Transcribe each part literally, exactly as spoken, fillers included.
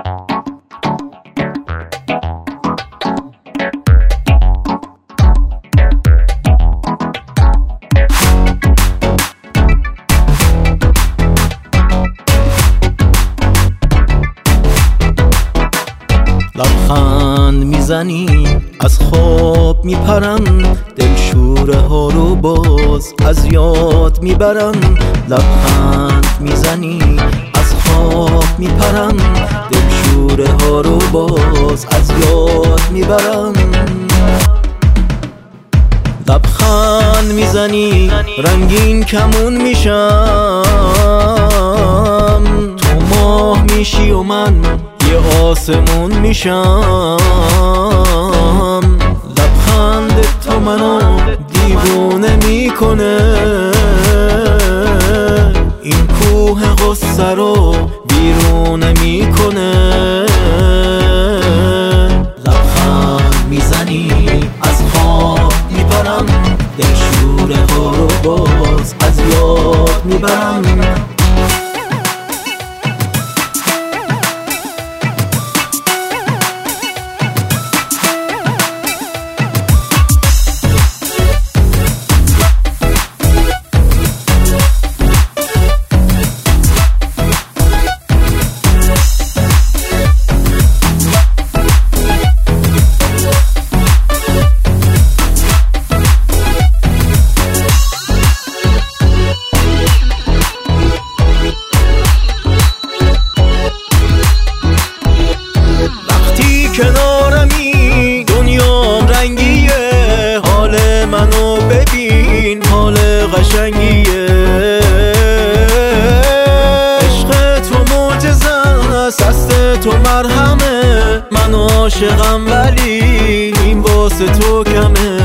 لبخند میزنی از خواب میپرم، دلشوره ها رو باز از یاد میبرم. لبخند میزنی از خواب میپرم، دلشوره ها رو باز از یاد میبرم. لبخند میزنی رنگین کمون میشم، تو ماه میشی و من یه آسمون میشم. لبخند تو منو دیوونه میکنه، این کوه غصه رو بیرون میکنه. لبخند میزنی از خواب میپرم، دلشوره ها رو باز از یاد میبرم. کنارمی دنیام رنگیه، حال منو ببین حال قشنگیه. عشق تو معجزه است، دست تو مرهمه، من عاشقم ولی این واسه تو کمه.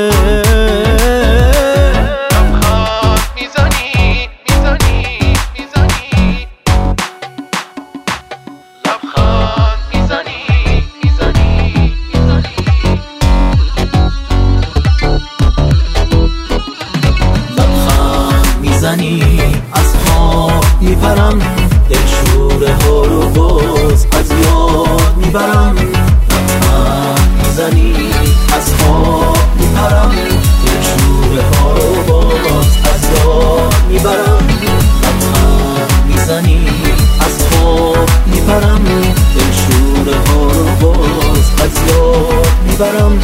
از خواب میپرم، دلشوره ها رو باز از یاد میبرم. لبخند میزنی از خواب میپرم، دلشوره ها رو باز از یاد میبرم. لبخند میزنی از خواب میپرم، دلشوره ها رو باز از یاد میبرم.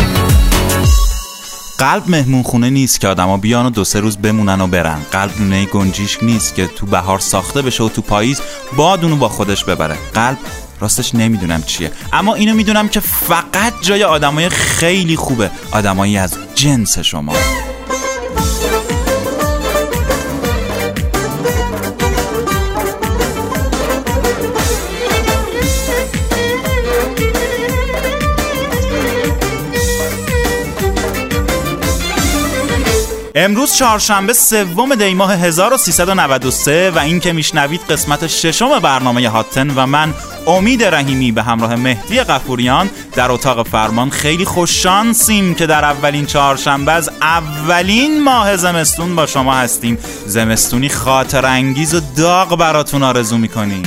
قلب مهمون خونه نیست که آدما بیان و دو سه روز بمونن و برن. قلب لونه گنجیشک نیست که تو بهار ساخته بشه و تو پاییز باد اونو با خودش ببره. قلب راستش نمیدونم چیه، اما اینو میدونم که فقط جای آدمای خیلی خوبه، آدمایی از جنس شما. امروز چهارشنبه سوم دی ماه هزار و سیصد و نود و سه و این که میشنوید قسمت ششم برنامه هاتن و من امید رحیمی به همراه مهدی غفوریان در اتاق فرمان خیلی خوششانسیم که در اولین چهارشنبه از اولین ماه زمستون با شما هستیم. زمستونی خاطر انگیز و داغ براتون آرزو میکنیم.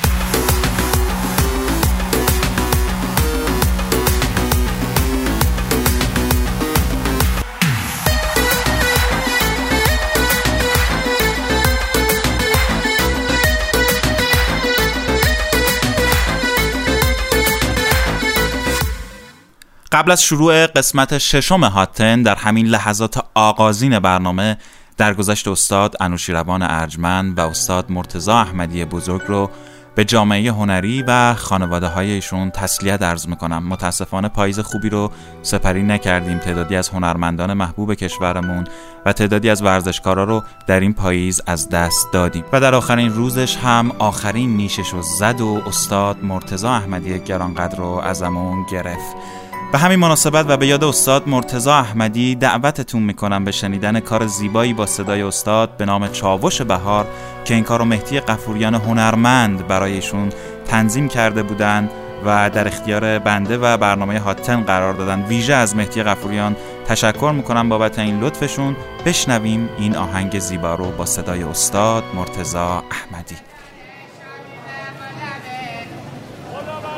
قبل از شروع قسمت ششم هاتن در همین لحظات آغازین برنامه درگذشت استاد انوشیروان ارجمند و استاد مرتضی احمدی بزرگ رو به جامعه هنری و خانواده های ایشون تسلیت عرض میکنم. متاسفانه پاییز خوبی رو سپری نکردیم. تعدادی از هنرمندان محبوب کشورمون و تعدادی از ورزشکارا رو در این پاییز از دست دادیم و در آخرین روزش هم آخرین نیشش رو زد و استاد مرتضی احمدی گرانقدر رو ازمون گرفت. به همین مناسبت و به یاد استاد مرتضی احمدی دعوتتون میکنم به شنیدن کار زیبایی با صدای استاد به نام چاوش بهار که این کار رو مهدی غفوریان هنرمند برایشون تنظیم کرده بودن و در اختیار بنده و برنامه هاتن قرار دادن. ویژه از مهدی غفوریان تشکر میکنم بابت این لطفشون. بشنویم این آهنگ زیبا رو با صدای استاد مرتضی احمدی.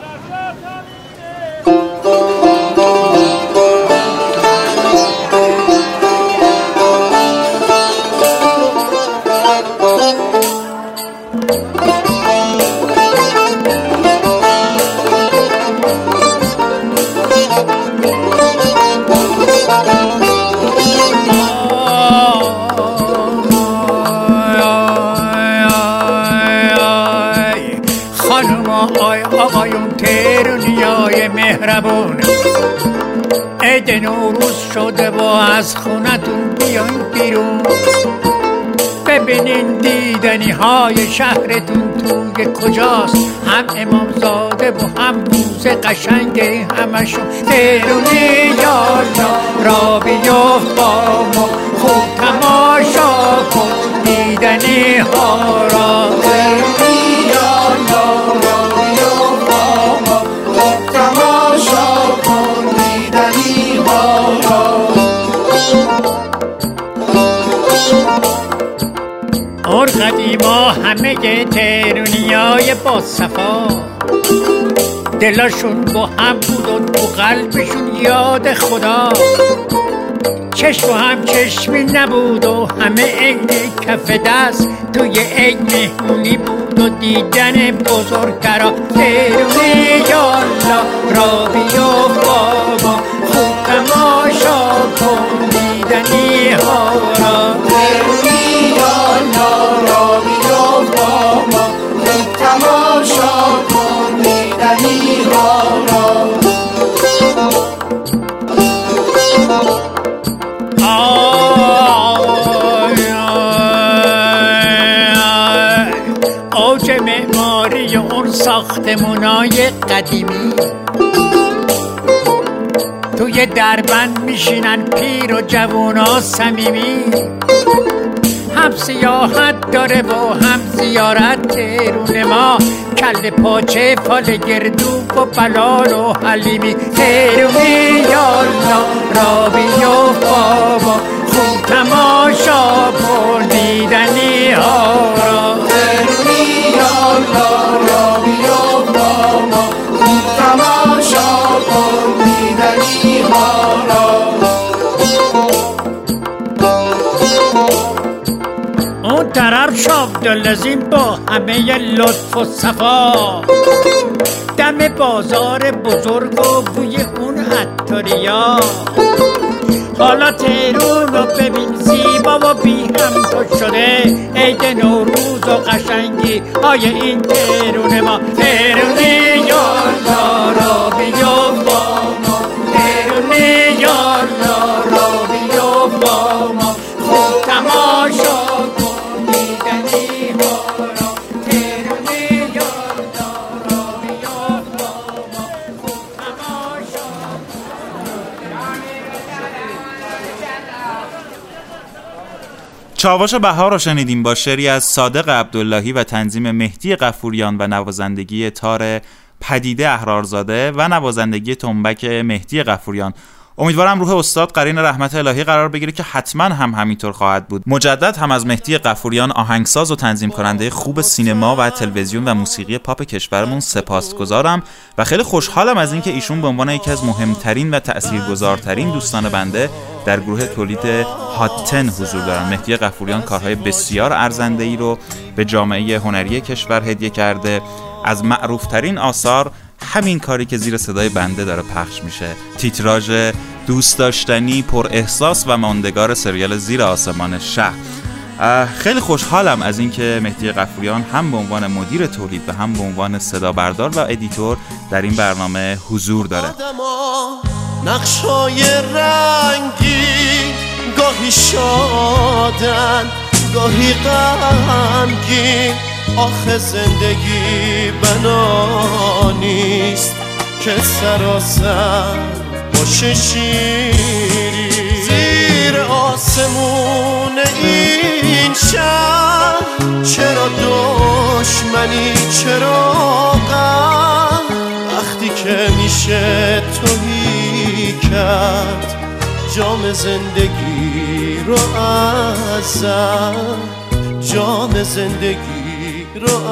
خانوما آی آقایون تهرونیای مهربون، عید نوروز شده و از خونتون بیاین بیرون، ببینین دیدنی های شهرتون توی کجاست، هم امامزاده و هم روز قشنگه همشون تهرونی یالا را بیفت با ما، خوب تماشا کن دیدنی ها را، تهرونی یالا را بیفت با ما، خوب تماشا کن دیدنی ها را. اور قدیما همه تهرونیای با صفا، دلاشون با هم بود و تو قلبشون یاد خدا، چشم و هم چشمی نبود و همه عین کف دست، توی عید مهمونی بود و دیدن بزرگترا، تهرونی یالا را بیفت بابا، خوب تماشا کن دیدنی ها را، تهرونی یالا را بیفت بابا، خوب تماشا کن دیدنی ها را. اوج معماری اون ساختمونای قدیمی، توی دربند میشینن پیر و جوونا صمیمی، هم سیاحت داره و هم زیارت تهرون ما، کل پاچه فال گردو و بلال و حلیمی، تهرونی یالا را بیفت بابا، خوب تماشا کن دیدنی ها را، تهرونی یالا را بیفت بابا، خوب تماشا کن دیدنی ها را. اون طرف شابدالعظیم با همه لطف و صفا، دم بازار بزرگ و بوی اون عطاریا، حالا تهرون رو ببین زیبا و بی هم تو شده، عید نوروز و قشنگی های این تهرون ما، تهرونی یالا را بیفت با ما، تهرونی یالا را بیفت با ما، خوب تماشا کن دیدنی ها را، تهرونی یالا را بیفت با ما، خوب تماشا. چاوش بهار رو شنیدیم با شعری از صادق عبداللهی و تنظیم مهدی غفوریان و نوازندگی تار پدیده احرارزاده و نوازندگی تنبک مهدی غفوریان. امیدوارم روح استاد قرین رحمت الهی قرار بگیره که حتما هم همینطور خواهد بود. مجدد هم از مهدی غفوریان آهنگساز و تنظیم کننده خوب سینما و تلویزیون و موسیقی پاپ کشورمون سپاسگزارم و خیلی خوشحالم از اینکه ایشون به عنوان یکی از مهمترین و تاثیرگذارترین دوستان بنده در گروه تولید هات ده حضور دارن. مهدی غفوریان کارهای بسیار ارزنده‌ای رو به جامعه هنری کشور هدیه کرده. از معروفترین آثار همین کاری که زیر صدای بنده داره پخش میشه، تیتراژ دوست داشتنی پر احساس و ماندگار سریال زیر آسمان شهر. خیلی خوشحالم از اینکه مهدی غفوریان هم به عنوان مدیر تولید و هم به عنوان صدا بردار و ادیتور در این برنامه حضور داره. نقشای رنگی گاهی شادن گاهی غمگین، آخه زندگی بنا نیست که سراسر باشه شیری. زیر آسمون این شهر چرا دشمنی، چرا غم، وقتی که میشه توهی کرد جام زندگی رو ازم، جام زندگی رو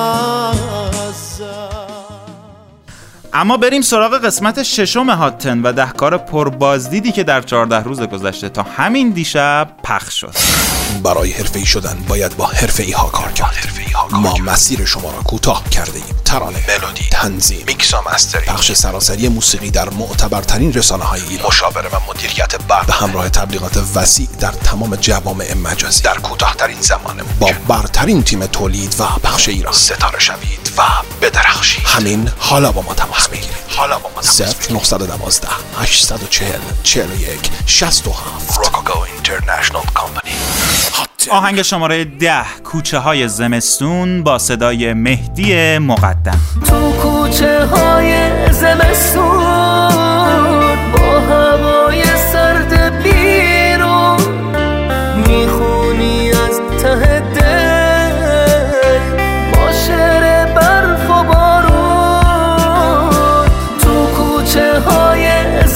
ازم. اما بریم سراغ قسمت ششم هات ده و دهکار پربازدیدی که در چهارده روز گذشته تا همین دیشب پخش شد. برای حرفه‌ای شدن باید با حرفه‌ای ها کار کرد. ما مسیر شما را کوتاه کرده ایم. ترانه، ملودی، تنظیم، میکس و مسترینگ، پخش سراسری موسیقی در معتبرترین رسانه‌های ایران، مشاوره و مدیریت برنامه به همراه تبلیغات وسیع در تمام جوامع مجازی در کوتاه‌ترین زمان با برترین تیم تولید و پخش ایران. ستاره شوید و بدرخشید. همین حالا با ما تماس بگیرید. حالا با ما تماس بگیرید. صفر نه یک دو هشت چهار صفر چهار یک شصت و هفت. روکوکو اینترنشنال کمپانی. آهنگ شماره ده، کوچه های زمستون با صدای مهدی مقدم. تو کوچه های زمستون با هوای سرد بیرون میخونی از ته دل با شعر برف و بارون. تو کوچه های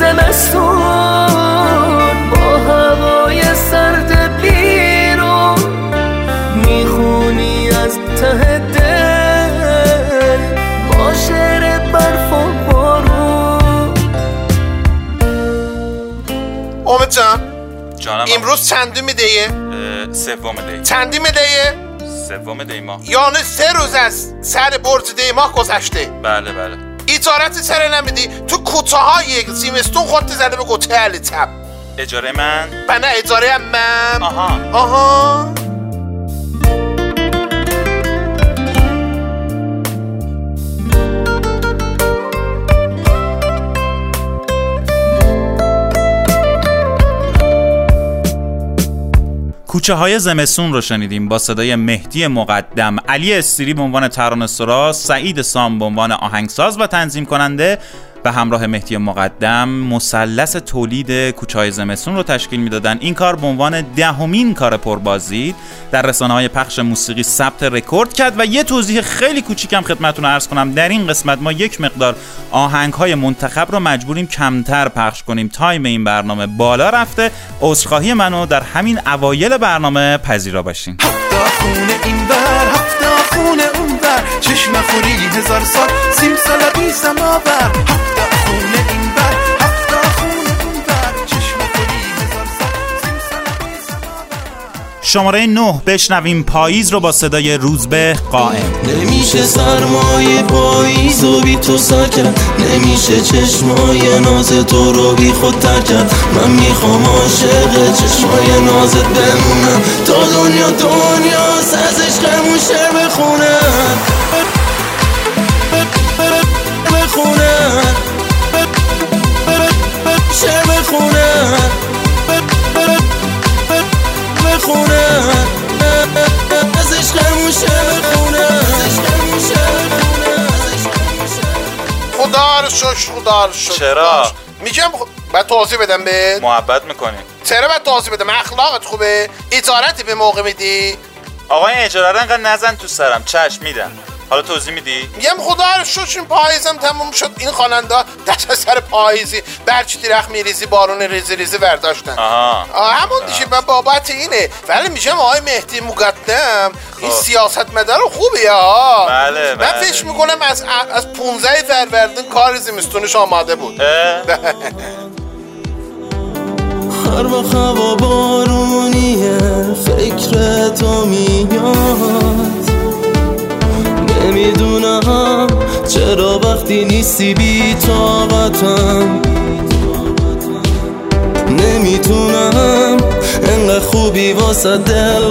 زمستون با هوای سرد بیرون میخونی از ته دل با شعر برف و بارون. امید جان، جانم امروز چندی میدهیه؟ سوم دی. چندی میدهیه؟ سوم دی ماه. یعنی سه روز از سر برج دی ماه گذشته. بله بله. ایجارت چرا نمیدی؟ تو کوچه های زمستون خودت زده به کوچه علی تب. اجاره من؟ بنا اجاره هم من. آها آها. کوچه های زمستون رو شنیدیم با صدای مهدی مقدم. علی استیری به عنوان ترانه‌سرا، سعید سام به عنوان آهنگساز و تنظیم کننده به همراه مهدی مقدم مثلث تولید کوچه های زمستون رو تشکیل میدادن. این کار به عنوان دهمین کار پربازدید در رسانه‌های پخش موسیقی ثبت رکورد کرد. و یه توضیح خیلی کوچیکم خدمتتون عرض کنم، در این قسمت ما یک مقدار آهنگ‌های منتخب رو مجبوریم کمتر پخش کنیم. تایم این برنامه بالا رفته، عذرخواهی منو در همین اوایل برنامه پذیرا باشین. هفته خونه این بر، هفته خونه اون بر، چشم خوری هزار سال، سیم سال بی سماور. هفته خونه این بر، هفته خونه اون بر، چشم خوری هزار سال، سیم سال بی سماور. شماره نه، بشنویم پاییز رو با صدای روزبه قائم. نمیشه سرمایه پاییز و بی تو سر کرد، نمیشه چشمای ناز تو رو بی خود تر کرد. من میخوام عاشق چشمای نازت بمونم تا دنیا دنیا از عشقمون شعر بخونم بخونم شعر بخونم بخونم از عشقمون شعر بخونم. خدا رو شکر، خدا رو شکر. چرا؟ میگم خ... بعد توضیح بدم به محبت میکنیم. چرا بعد توضیح بدم؟ اخلاقت خوبه؟ ایجارتی به موقع میدی؟ آقا این اجاره رو انقدر نزن تو سرم. چشم میدم. حالا توضیح میدی؟ میگم خدا رو شکر پاییزم تموم شد. این خواننده دست سر پاییزی برچی درخت میریزی بارون ریزی ریزی برداشتن. آها آه همون دیشه من بابت اینه. ولی میگم آقای مهدی مقدم این سیاست مدار خوبیه ها. بله بله. من فکر میکنم از از پانزده فروردین کار زمستونش آماده بود. هر وقت هوا بارونیه فکر تو میاد، نمیدونم چرا وقتی نیستی بی طاقتم، نمیتونم انقدر خوبی واسه دل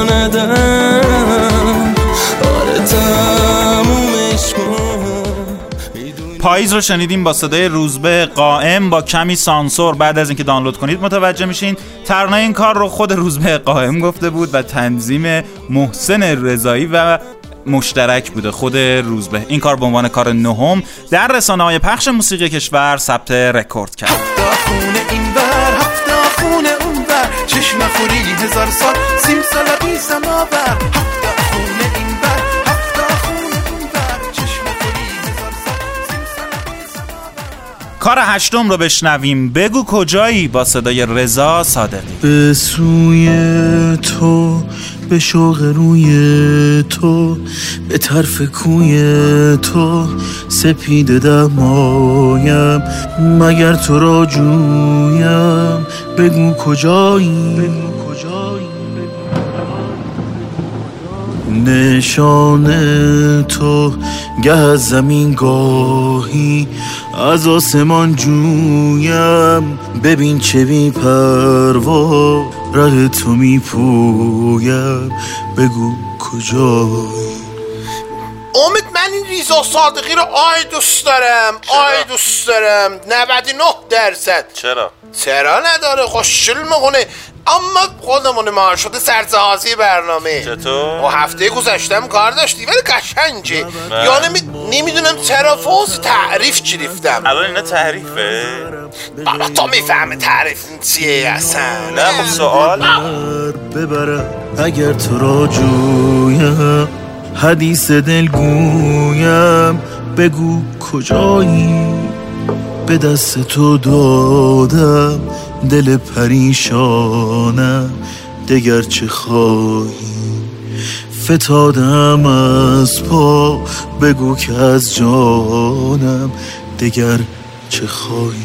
واندم. آره تمومش کن. پاییز رو شنیدیم با صدای روزبه قائم با کمی سانسور. بعد از اینکه دانلود کنید متوجه میشین ترانه این کار رو خود روزبه قائم گفته بود و تنظیم محسن رضایی و مشترک بوده خود روزبه. این کار به عنوان کار نهم در رسانه‌های پخش موسیقی کشور ثبت رکورد کرد. هفته خونه این بر، هفته خونه اون بر، چشم خوری هزار سال، سیم سال بی سماور. هفته خونه این بر، هفته خونه اون بر، چشم خوری هزار سال، سیم سال بی سماور. کار هشتم رو بشنویم، بگو کجایی با صدای رضا صادقی. به سوی تو، به شوق روی تو، به طرف کوی تو، سپید دمایم مگر تو را جویم. بگو کجایی، بگو کجایی. نشان تو گه از زمین گاهی از آسمان جویم، ببین چه بی پروا ره تو می پویم، بگو کجایی. امید من این ریزا صادقی رو آی دوست دارم. آی دوست دارم نود و نه درصد. چرا؟ چرا نداره؟ خوشگل میخونه. اما خودمون ما شده سرزهازی برنامه. چطور؟ و هفته گذشتم کار داشتی ولی قشنگه. یا نمی... نمیدونم چرا فوز تعریف چریفتم. الان اینا تعریفه؟ بابا تو میفهمه تعریف چیه اصلا؟ نه خب سوال ببرم اگر تو را جویم، حدیث دل گویم، بگو کجایی. به دست تو دادم دل پریشانم، دگر چه خواهی. فتادم از پا، بگو که از جانم دگر چه خواهی.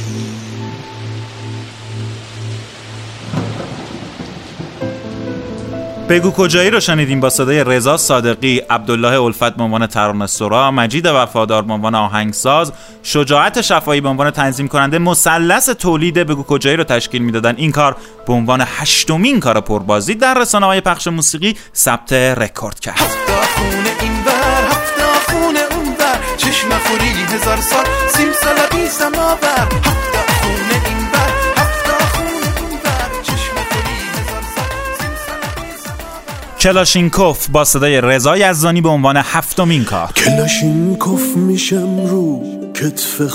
بگو کجایی رو شنیدیم با صدای رضا صادقی، عبدالله الفت به عنوان ترانه‌سرا، مجید وفادار به عنوان آهنگساز، شجاعت شفایی به عنوان تنظیم کننده. مثلث تولید بگو کجایی رو تشکیل میدادن. این کار به عنوان هشتمین کار پربازدید در رسانه‌های پخش موسیقی ثبت رکورد کرد. هفته خونه این بر هفته خونه اون بر، چشم خوری هزار سال سیم سال بی سماور. هفته خونه این بر هفته خونه اون بر، چشم خوری هزار سال سیم سال بی سماور. کلاشینکوف با صدای رضا یزدانی به عنوان هفتمین کار. کلاشینکوف میشم رو کتف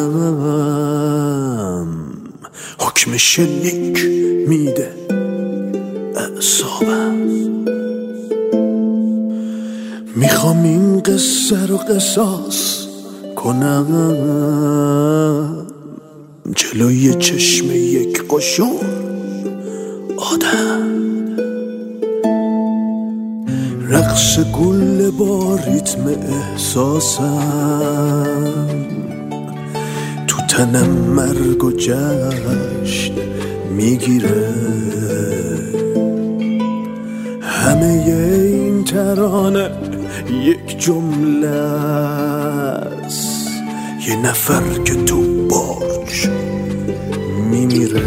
خودم، حکم شلیک میده اعصابم. میخوام این قصه رو قصاص کنم، جلوی چشم یک قشون آدم. رقص گل با ریتم احساسم، تو تنم مرگ و جشن میگیره. همه این ترانه یک جمله است، یه نفر که تو برج میمیره.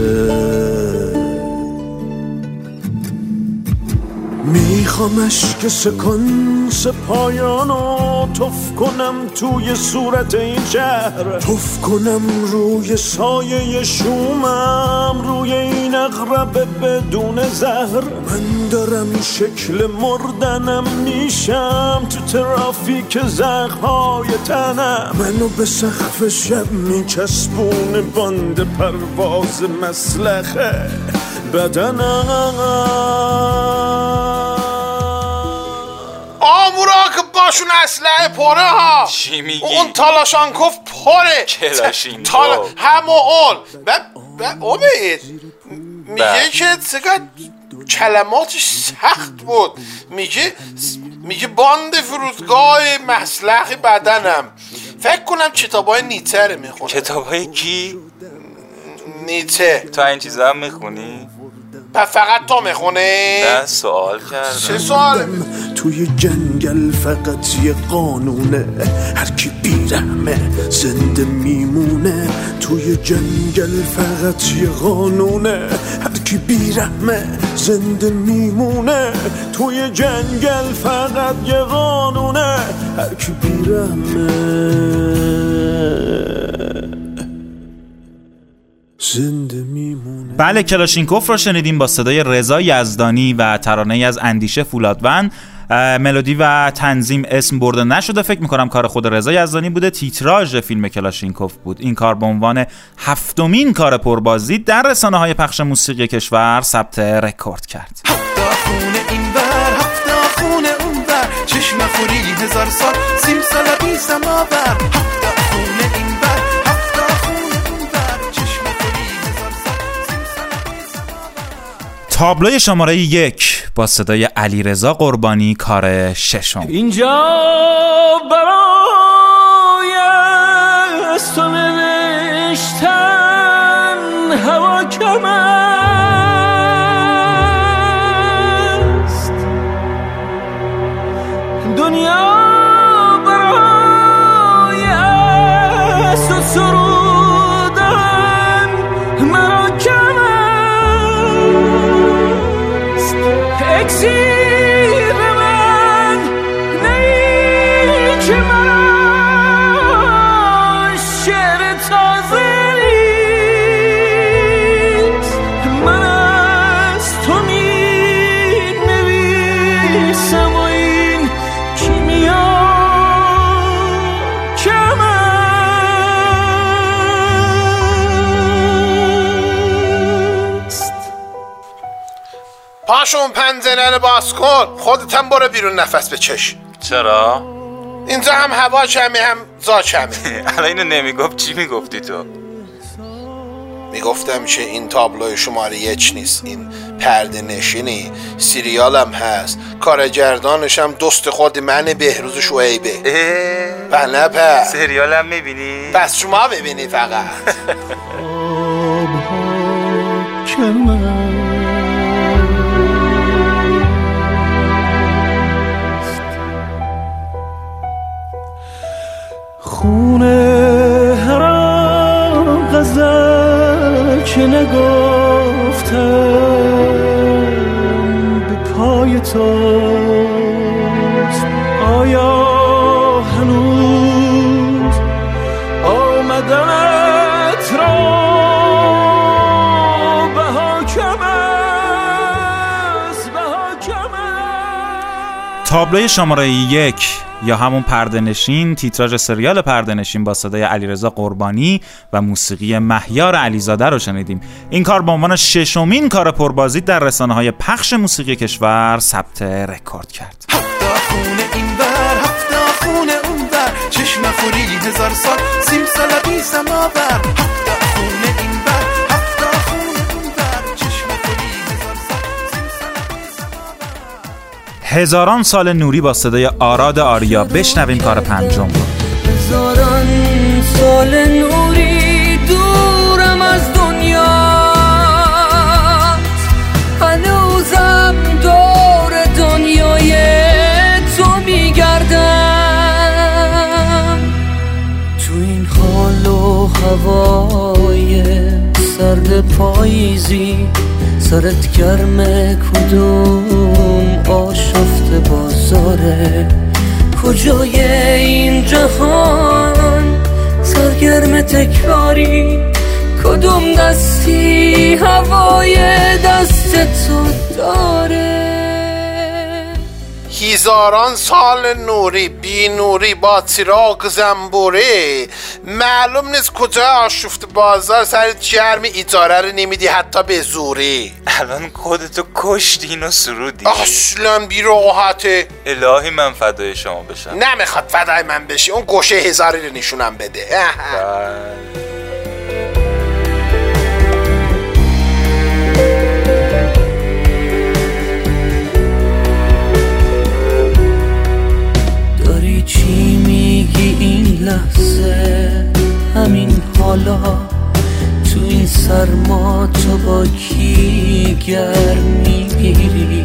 میخوام اشک سکانس پایانو تف کنم توی صورت این شهر، تف کنم روی سایه شومم، روی این اغرب بدون زهر. من دارم شکل مردنم میشم تو ترافیک زخم‌های تنم. منو به سقف شب میچسبونه باند پرواز مسلخه بدنم. آمورا که باشون اسلحه پره ها. چی میگی؟ اون تالاشانکوف پره. کلاشینکوف تالا همه اول ب... ب... امید میگه که چقدر کلماتش سخت بود. میگه میگه باند فرودگاه مسلخ بدنم. فکر کنم کتابای نیچه رو میخونه. کتابای کی؟ نیچه. تو این چیزا هم میخونی؟ فقط تو میخونه؟ نه سوال کردم. چه سوال؟ توی جنگل فقط یه قانونه، هر کی بیرحمه زنده میمونه. توی جنگل فقط یه قانونه، هر کی بیرحمه زنده میمونه. توی جنگل فقط یه قانونه، هر کی بیرحمه زنده میمونه. بله کلاشینکوف رو شنیدیم با صدای رضا یزدانی و ترانه‌ای از اندیشه فولادوند. ملودی و تنظیم اسم برده نشده، فکر میکنم کار خود رضا یزدانی بوده. تیتراژ فیلم کلاشینکوف بود. این کار به عنوان هفتمین کار پربازدید در رسانه‌های پخش موسیقی کشور ثبت رکورد کرد. هفته خونه این بر هفته خونه اون بر، چشم خوری هزار سال سیم سال بی سماور. هفته خونه این بر هفته خونه اون بر، چشم خوری هزار سال سیم سال بی سماور. تابلوی شماره یک با صدای علیرضا قربانی، کار ششم. اینجا برای از تو نوشتن هوا کم است، سرودن مرا کم است اکسیر من نیک من شعر تازه نیست من از تو می نویسم و این کیمیا کم است. پاشون پنجره رو باز کن، خودت هم برو بیرون نفس بچش. چرا؟ اینجا هم هوا کمی هم زا کمی. الان اینو نمیگفت چی میگفتی تو؟ میگفتم که این تابلوی شماره یک نیست، این پرده نشینی سریالم هست، کارگردانش هم دوست خود من بهروز شعیبه. بله په سریالم میبینی؟ پس شما ببینی فقط. خونه هرم غزل که نگفتم به پای توست آیا هنوز آمدنت را بها کم است بها کم است. تابلوی شماره یک یا همون پرده نشین، تیتراژ سریال پرده نشین با صدای علیرضا قربانی و موسیقی مهیار علیزاده رو شنیدیم. این کار به عنوان ششمین کار پربازدید در رسانه‌های پخش موسیقی کشور ثبت رکورد کرد. هفته خونه این ور هفته خونه اون ور چشم خوری هزار سال سیم سال بی سماور. هفته خونه این ور هفته خونه اون ور چشم خوری هزار سال سیم سال بی سماور. هزاران سال نوری با صدای آراد آریا. بشنویم کار پنجم رو. هزاران سال نوری دورم از دنیا هنوزم دور دنیای تو میگردم تو این حال و هوای سرد پاییزی سرت گرم کدوم آشفته بازاره کجای این جهان سرگرم تکراری کدوم دستی هوای دست تو داره. هزاران سال نوری بی نوری با چراغ زنبوره معلوم نیست کجا آشفت بازار سر جرم ایجاره رو نمیدی حتی به زوری. الان خودتو کشتی اینو سرودی. اصلا بی راحته. الهی من فدای شما بشم. نمیخواد فدای من بشی، اون گوشه هزاری رو نشونم بده. داری چی میگی این لحظه همین حالا تو این سرما تو با کی گرم میگیری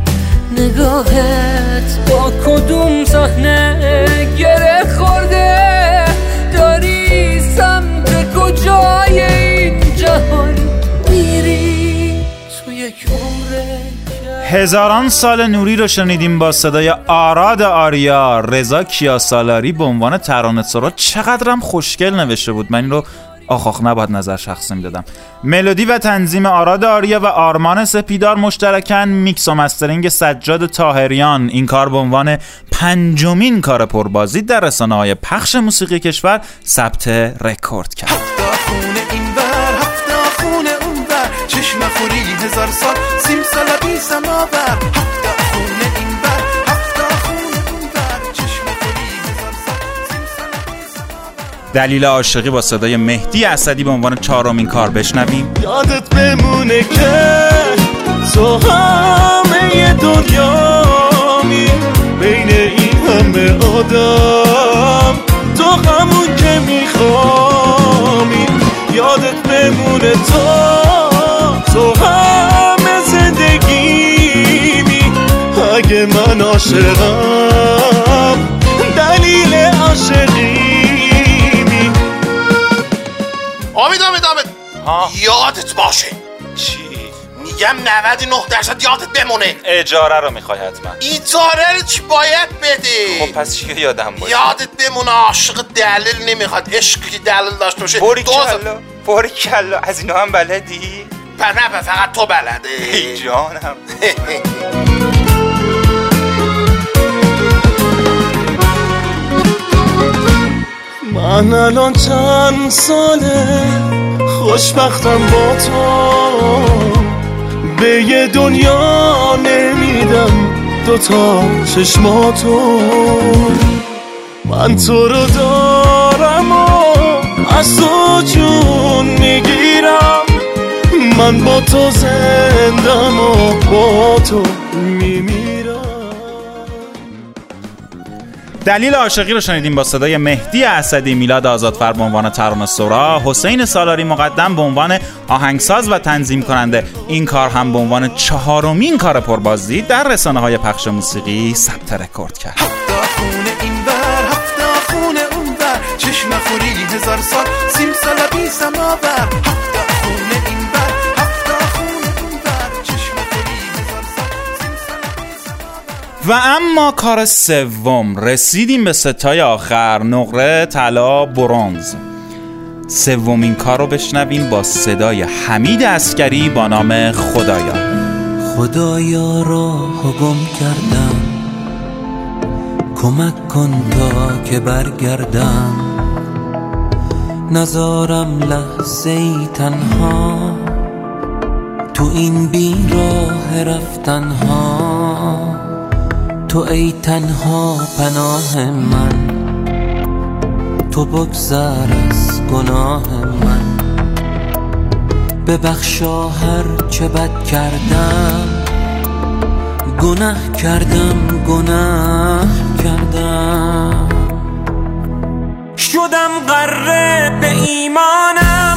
نگاهت با کدوم صحنه گره خورده داری سمت کجای این جهان میری تو یک عمره. هزاران سال نوری رو شنیدیم با صدای آراد آریا. رضا کیاسالاری به عنوان ترانه‌سرا چقدرم خوشگل نوشته بود. من این رو آخ آخ نباید نظر شخصی میدادم. ملودی و تنظیم آراد آریا و آرمان سپیدار مشترکاً، میکس و مسترینگ سجاد طاهریان. این کار به عنوان پنجمین کار پربازدید در رسانه‌های پخش موسیقی کشور ثبت رکورد کرد. هفته خونه این ور هفته خونه اون ور چشم خوری هزار سال سیم سال بی سماور. هفته خونه این ور هفته خونه اون ور چشم خوری هزار سال سیم سال بی سماور. دلیل عاشقی با صدای مهدی اسدی به عنوان چهارمین کار بشنویم. یادت بمونه که تو همه دنیامی بین این همه آدم تو همون که میخوامی. یادت بمونه تو تو همه زندگیمی اگه من عاشقم دلیل عاشقیمی. آها یادت باشه. چی؟ میگم نود و نه درصد یادت بمونه. اجاره رو میخوای حتما. اجاره رو چی باید بده؟ خب پس چی یادم باشه؟ یادت بمونه عاشق دلیل نمیخواد، عشق که دلیل داشته باشه. باری کلا باری کلا از اینا هم بلدی؟ پر نه فقط تو بلده. ای جانم. من الان چند ساله خوشبختم با تو، به یه دنیا نمیدم دوتا چشماتو. من تو رو دارم و از تو جون میگیرم، من با تو زندم و با تو میمیرم. دلیل عاشقی رو شنیدیم با صدای مهدی اسدی، میلاد آزادفر به عنوان ترانه سرا، حسین سالاری مقدم به عنوان آهنگساز و تنظیم کننده. این کار هم به عنوان چهارمین کار پربازدید در رسانه‌های پخش موسیقی ثبت رکورد کرد. هفته خونه این بر هفته خونه اون بر، چشم خوری هزار سال سیم سال بی سماور. هفته خونه این بر هفته خونه اون بر، چشم خوری هزار سال سیم سال بی سماور. و اما کار سوم، رسیدیم به ستای آخر، نقره، طلا، برنز. سومین کار رو بشنویم با صدای حمید عسگری با نام خدایا. خدایا راهو گم کردم، کمک کن تا که برگردم، نذارم لحظه ای تنها تو این بی راه رفتنها. تو ای تنها پناه من، تو بگذر از گناه من، ببخشا هر چه بد کردم، گناه کردم گناه کردم. شدم غره به ایمانم،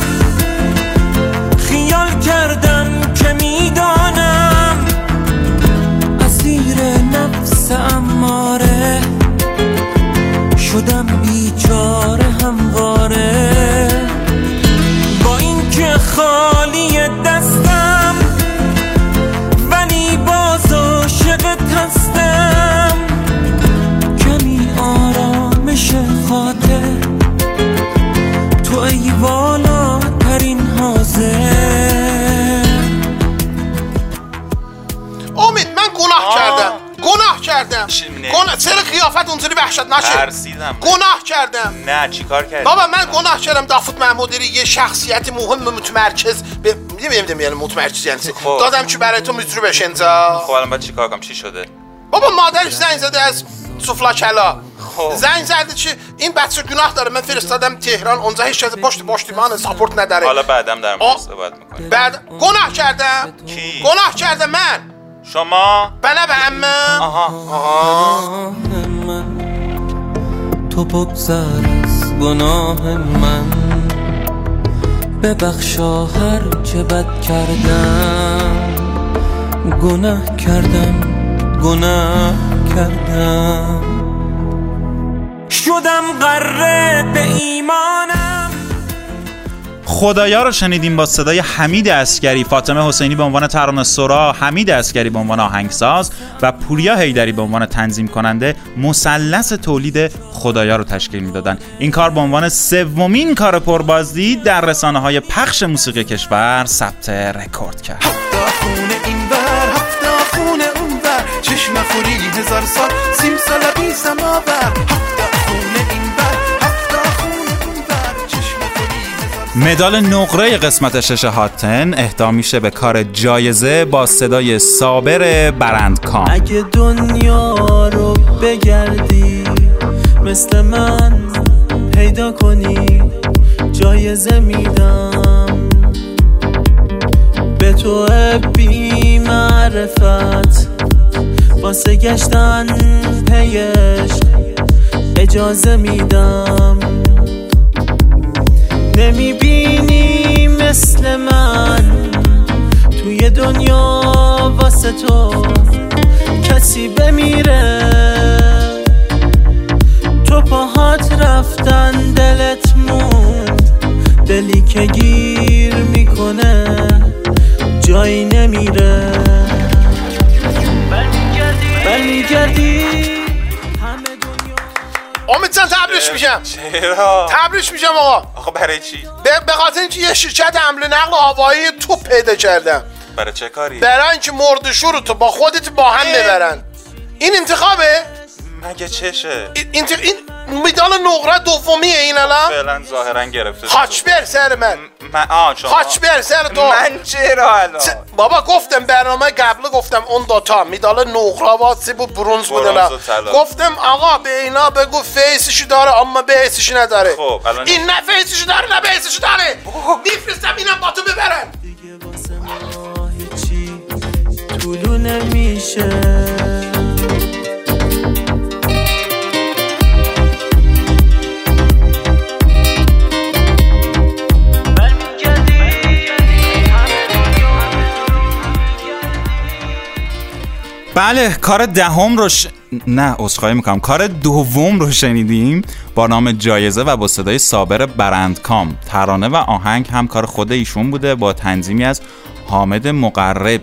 خیال کردم که میدانم، اسیر نفس اماره شدم بیچاره همواره. با این که خالی دستم ولی باز عاشقت هستم، کمی آرامش خاطر تو ای والاترین حاضر. امید من گناه آه. کردم گناه کردم گناه. چرا خیافت اونطوری وحشت نشه؟ ترسیدم. گناه کردم. نه چی کار کردی؟ بابا من گناه کردم. داوود محمودی یه شخصیت مهم متمرکز به نمیدونم یعنی متمرکز یعنی خب. دادم چی برای تو میتونی بشنزا. خب الان بعد چی کار کنم؟ چی شده؟ بابا مادرش زنگ زده از سوفلا کلا. خب. زنگ زده چی این بچه گناه داره، من فرستادم تهران، اونجا هیچ چیز پشت پشتیبان ساپورت نداره. حالا بعدم در مورد صحبت می‌کنیم. بعد گناه کردم. کی؟ گناه کردم من. شما؟ بله به عمم. آها آها. تو بگذر از گناه من، ببخشا هر چه بد کردم، گناه کردم گناه کردم. شدم غره به ایمانم. خدایا رو شنیدیم با صدای حمید عسگری، فاطمه حسینی به عنوان ترانه سرا، حمید عسگری به عنوان آهنگساز و پوریا حیدری به عنوان تنظیم کننده. مثلث تولید خدایا رو تشکیل میدادن. این کار به عنوان سومین کار پربازدید در رسانه‌های پخش موسیقی کشور ثبت رکورد کرد. هفته خونه این بر هفته خونه اون بر، چشم خوری هزار سال سیم سال بی سماور. مدال نقره قسمت شش هاتن اهدا میشه به کار جایزه با صدای صابر برندکام. اگه دنیا رو بگردی مثل من پیدا کنی، جایزه میدم به تو بی معرفت، واسه گشتن پیش اجازه میدم. نمیبینی مثل من توی دنیا واسه تو کسی بمیره، تو پاهات رفتن دلت موند، دلی که گیر میکنه میکنه جایی نمیره برمیگردی همه دنیا. امید جان تبریش میشم. چرا؟ تبریش میشم آقا. آقا برای چی؟ به خاطر اینکه یه شرکت حمل نقل هوایی تو پیدا کردم. برای چه کاری؟ برای اینکه مردشو رو تو با خودت با هم ببرن. این انتخابه؟ مگه چشه؟ این این مدال نقره دومیه این الان؟ فعلا ظاهرا گرفته. خاچ بر سر من. من آ شما. خاچ بر سر تو. من چرا الان؟ س... بابا گفتم برنامه قبل گفتم اون دوتا مدال نقره واسه بود برونز بود نه. گفتم آقا به اینا بگو فیسشو داره اما بیسش نداره. خب الان این نه فیسشو داره نه بیسش داره. میفرستم اینا با تو ببرن. دیگه واسه ما هیچی طولو نمیشه. بله کار دهم رو ش... نه عذرخواهی میکنم کار دوم رو شنیدیم با نام جایزه و با صدای صابر برندکام. ترانه و آهنگ هم کار خود ایشون بوده با تنظیمی از حامد مقرب.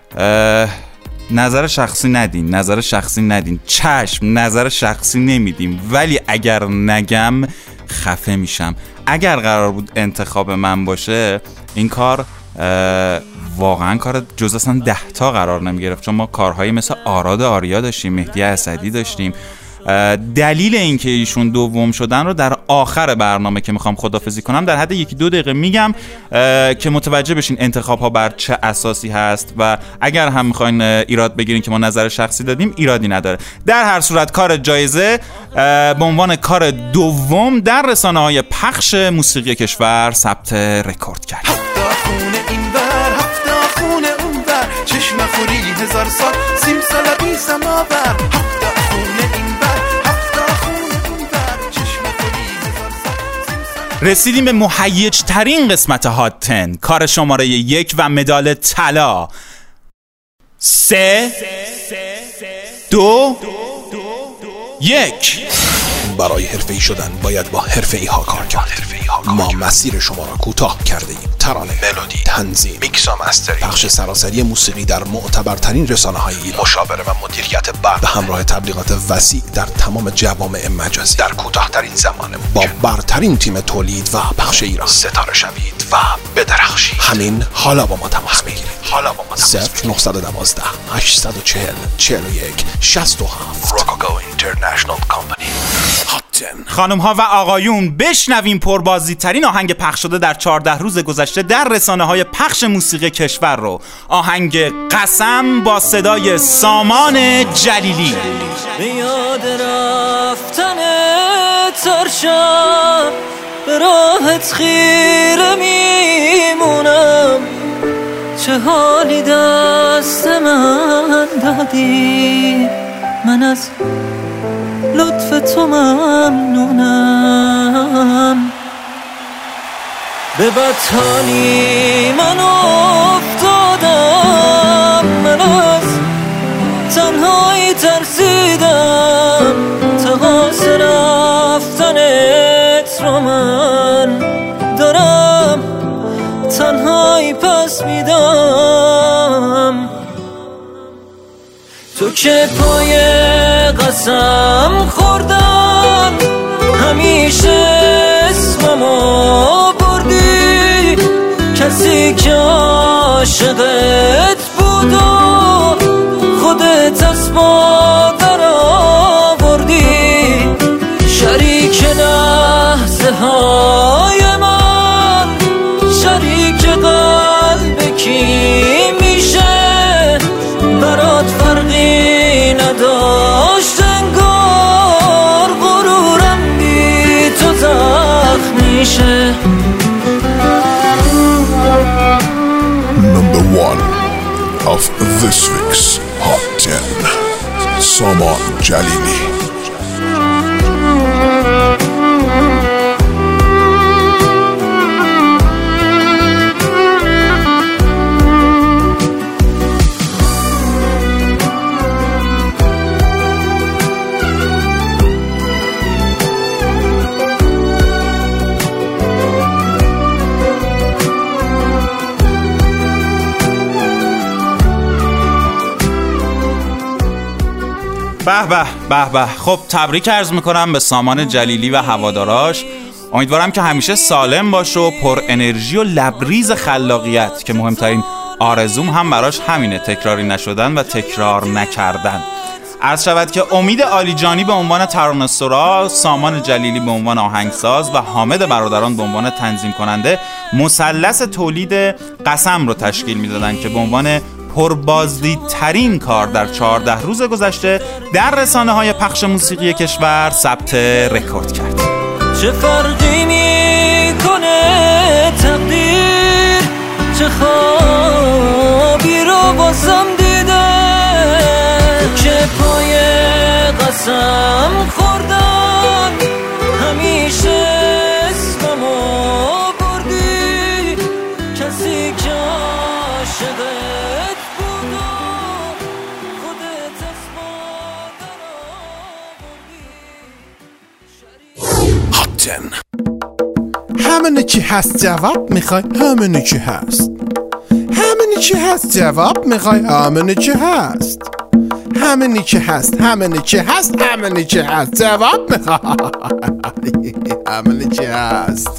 نظر شخصی ندین نظر شخصی ندین چشم نظر شخصی نمیدیم، ولی اگر نگم خفه میشم. اگر قرار بود انتخاب من باشه این کار واقعا کار جز اصلا ده تا قرار نمی گرفت، چون ما کارهایی مثل آراد آریا داشتیم، مهدی اسدی داشتیم. دلیل اینکه ایشون دوم شدن رو در آخر برنامه که میخوام خداحافظی کنم در حد یکی دو دقیقه میگم که متوجه بشین انتخاب ها بر چه اساسی هست و اگر هم میخواین ایراد بگیرین که ما نظر شخصی دادیم ایرادی نداره. در هر صورت کار جایزه به عنوان کار دوم در رسانه های پخش موسیقی کشور ثبت رکورد کرد. چشم خوری هزار سال سیم سال بی سماور هفته خونه این بر هفته خونه اون بر چشم خوری هزار سال سیم سال. رسیدیم به مهیج ترین قسمت هات تن، کار شماره یک و مدال طلا. سه دو یک. برای حرفه‌ای شدن باید با حرفه‌ای ها کار کرد. ما مسیر شما را کوتاه کرده ایم. ترانه، ملودی، تنظیم، میکس و مسترینگ، پخش سراسری موسیقی در معتبرترین رسانه‌های ایران، مشاوره و مدیریت برق به همراه تبلیغات وسیع در تمام جوامع مجازی در کوتاه‌ترین زمان با برترین تیم تولید و پخش ایران. ستاره شوید و بدرخشید. همین حالا با ما تماس بگیرید. حالا با ما تماس بگیرید. صفر نه یک یک هشت چهار صفر چهار یک شصت و هفت. روکوگو اینترنشنال کمپانی. خانم ها و آقایون، بشنویم پربازی ترین آهنگ پخش شده در چهارده روز گذشته در رسانه های پخش موسیقی کشور رو. آهنگ قسم با صدای سامان جلیلی. به یاد رفتن ترشم به راحت خیره میمونم، چه حالی دست من دادی، من از لطف تو ممنونم. به بدحالی من افتادم، من از تنهایی ترسیدم، تقاس رفتنت رو من دارم تنهایی پس میدم. تو که پای قسم خوردم همیشه اسممو بردی، کسی که عاشقت بود و خودت از مادر آوردی، شریک لحظه های من، شریک قلب کی میشه، برات فرقی نداشت انگار، غرورم بی تو زخم میشه. Number one of this week's Hot ten, Saman Jalili. به به به به. خب تبریک عرض میکنم به سامان جلیلی و هواداراش. امیدوارم که همیشه سالم باشه و پر انرژی و لبریز خلاقیت، که مهمترین آرزوم هم براش همینه، تکراری نشدن و تکرار نکردن. عرض شود که امید عالیجانی به عنوان ترانه‌سرا، سامان جلیلی به عنوان آهنگساز و حامد برادران به عنوان تنظیم کننده مثلث تولید قسم رو تشکیل میدادن که به عنوان پربازدیدترین کار در چهارده روز گذشته در رسانه‌های پخش موسیقی کشور ثبت رکورد کرد. چه فرقی میکنه تقدیر، چه خوابی رو بازم دیده که پای قسم خوردن همیشه اسممو بردی، کسی که عاشقت بود و خودت از مادر آوردی. هاتن همینه چی هست جواب میخوای؟ همینه چی هست. همینه چی هست جواب میخوای؟ همینه چی هست. همینه چی هست. همینه چی هست. همینه چی هست جواب میخوای؟ همینه چی هست.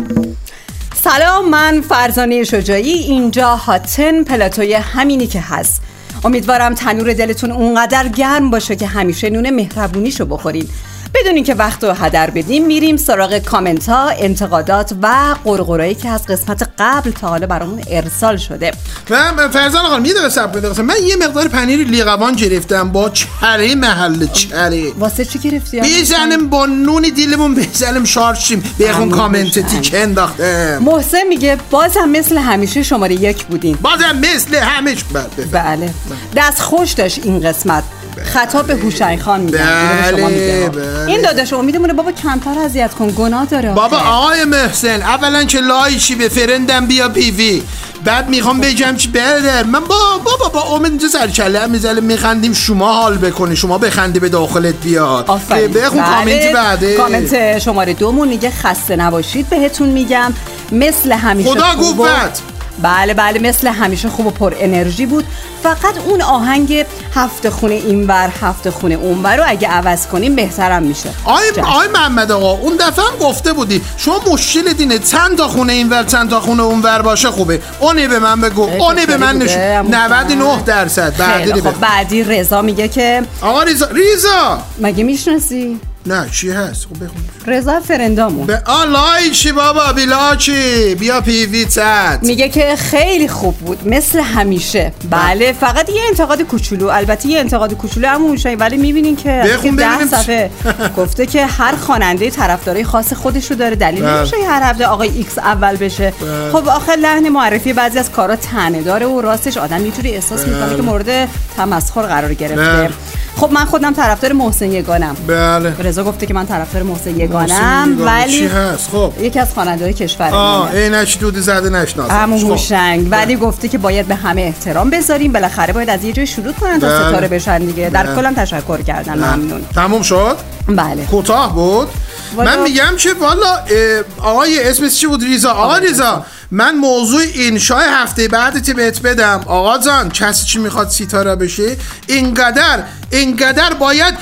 سلام، من فرزانه شجاعی، اینجا هاتن پلاتوی همینی که هست. امیدوارم تنور دلتون اونقدر گرم باشه که همیشه نون مهربونیشو بخورین. بدون اینکه وقت رو هدر بدیم میریم سراغ کامنت ها، انتقادات و قرقرایی که از قسمت قبل تا حالا برامون ارسال شده. من فرزان آقا میده بساب بده. من یه مقدار پنیر لیقوان گرفتم با چره محل چره. واسه چی گرفتی؟ بزنم با نون دیلمون بزنم شارشیم. بخون کامنت تیک انداختم. محسن میگه بازم مثل همیشه شماره یک بودین. بازم مثل همیشه. بله. دست خوش داشت این قسمت. خطاب به هوشنگ خان میگم. بله بله. این داداش امیدمونه بابا کمتر اذیت کن، گناه داره. بابا آقای محسن اولا که لایشی به فرندم بیا پیوی، بعد میخوام بگم چی برادر من با بابا با امید اینجا سرچله میزله میخندیم، شما حال بکنی، شما بخندی به داخلت بیاد. بخون کامنتی بعده. کامنت شماره دومون میگه خسته نباشید بهتون میگم، مثل همیشه خدا گفت. بله بله مثل همیشه خوب و پر انرژی بود، فقط اون آهنگ هفت خونه اینور هفت خونه اونور رو اگه عوض کنیم بهترم میشه. آی آی محمد آقا اون دفعه هم گفته بودی شما مشکل دینه چند تا خونه اینور چند تا خونه اونور باشه خوبه. اونی به من بگو، اونی به من نشون. نود و نه درصد. بعدی خب بعدی رضا میگه که آقا رضا رضا مگه میشناسی؟ نه چی هست؟ خب بخون. رضا فرندامون. به آلای چی بابا بیلا چی؟ بیا پیوی صد. میگه که خیلی خوب بود مثل همیشه. بله فقط یه انتقاد کوچولو، البته یه انتقاد کوچولو همون میشه، ولی میبینین که ده صفحه گفته که هر خواننده طرفدارای خاص خودشو داره، دلیل نمیشه هر هفته آقای ایکس اول بشه. خب آخر لحن معرفی بعضی از کارا طعنه داره و راستش آدم یه جوری احساس میکنه که مورد تمسخر قرار گرفته. خب من خودم طرفدار محسن یگانم. بله. رضا گفته که من طرفدار محسن یگانم، ولی چی هست؟ خب یکی از خواننده‌های کشور آه اینش دود زده نشناسه. عمو هوشنگ، ولی گفته که باید به همه احترام بذاریم، بالاخره باید از یه جای شروع کنن تا بله. ستاره بشن دیگه. در کلم تشکر کردن. ممنون. تموم شد؟ بله. کوتاه بود. والا... من میگم که والا آقای اسمش چی بود؟ رضا. آقا رضا من موضوع انشای هفته بعدت بهت بدم. آقا جان کسی چی میخواد ستاره بشه اینقدر اینقدر باید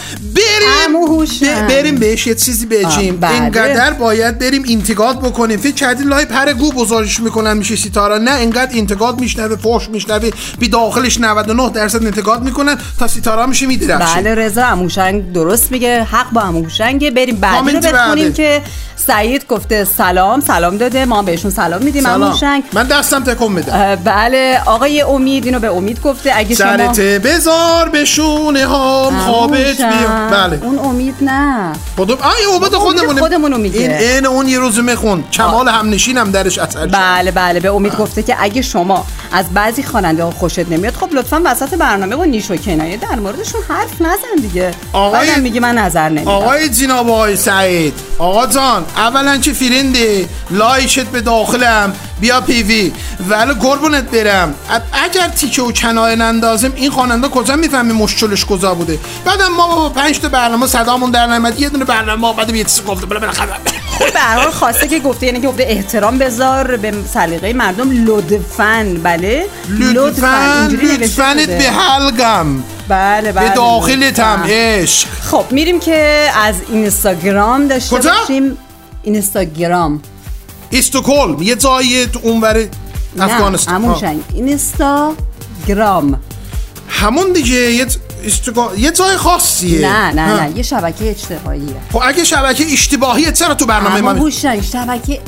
بریم ب... بریم بهش یه چیزی بگیم. اینقدر باید بریم انتقاد بکنیم. فکر کردی لای پر گو بزارش میکنن میشه ستاره؟ نه، اینقدر انتقاد میشنوه، فحش میشنوه، بی داخلش نود و نه درصد انتقاد میکنن تا ستاره میشه میدرخشه. بله رضا عموشنگ درست میگه، حق با عموشنگ. بریم بعدی رو بخونیم که سعید گفته سلام سلام داده، ما بهشون سلام میدیم. عموشنگ من دستم تکون میدم. بله آقای امید اینو به امید گفته اگه شما سرت بذار بشونه هم خوابت بیا. بله اون امید نه خودم آی امید خودمونه خودمونو میگه. این این اون یه روز میخون کمال همنشینم درش اثر. بله بله به امید گفته که اگه شما از بعضی خواننده ها خوشت نمیاد خب لطفا وسط برنامه با نیش و کنایه در موردشون حرف نزن دیگه. آقای میگه من نظر نمیدم. آقای جناب آقای سعید، آقا جان اولا که فرنده لایشت به داخلم بیا پیوی. ولی قربونت برم اگر تیکه و کنایه نندازم این خواننده کجا میفهمی مشکلش کجا بوده؟ بعدم ما با پنج تا برنامه صدامون در نمیاد، یه دونه برنامه بعد یه چیزی گفته بله بالاخره به هر حال خواسته که گفته، یعنی که گفته احترام بذار به سلیقه مردم لطفاً. بله لطفاً لطفاً به حلقم. بله بله به داخلتم عشق. خب میریم که از اینستاگرام داشته کجا؟ باشیم. اینستاگرام استکهلم، یه جایی تو اونور افغانستان. نه همون شنگ اینستاگرام همون دیگه یه استقا... یه جای خاصیه. نه نه ها. نه یه شبکه اجتماعیه. خب اگه شبکه اشتباهیه چرا تو برنامه ما همون شنگ شبکه